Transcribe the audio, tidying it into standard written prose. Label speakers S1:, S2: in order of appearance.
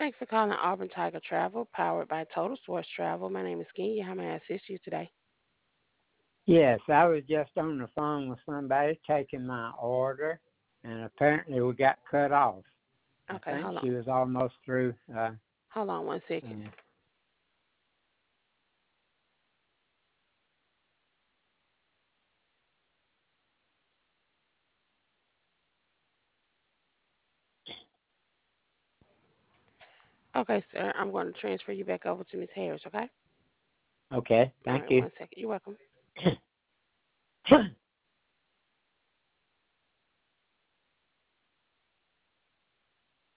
S1: Thanks for calling Auburn Tiger Travel, powered by Total Source Travel. My name is Kenya. How may I assist you today?
S2: Yes, I was just on the phone with somebody taking my order, and apparently we got cut off. I
S1: Okay,
S2: think
S1: hold on.
S2: she was almost through.
S1: Hold on one second.
S2: Uh,
S1: Okay, sir. I'm going to transfer you back over to Miss Harris, okay?
S2: okay,
S1: All
S2: thank
S1: right,
S2: you.
S1: one second. You're welcome.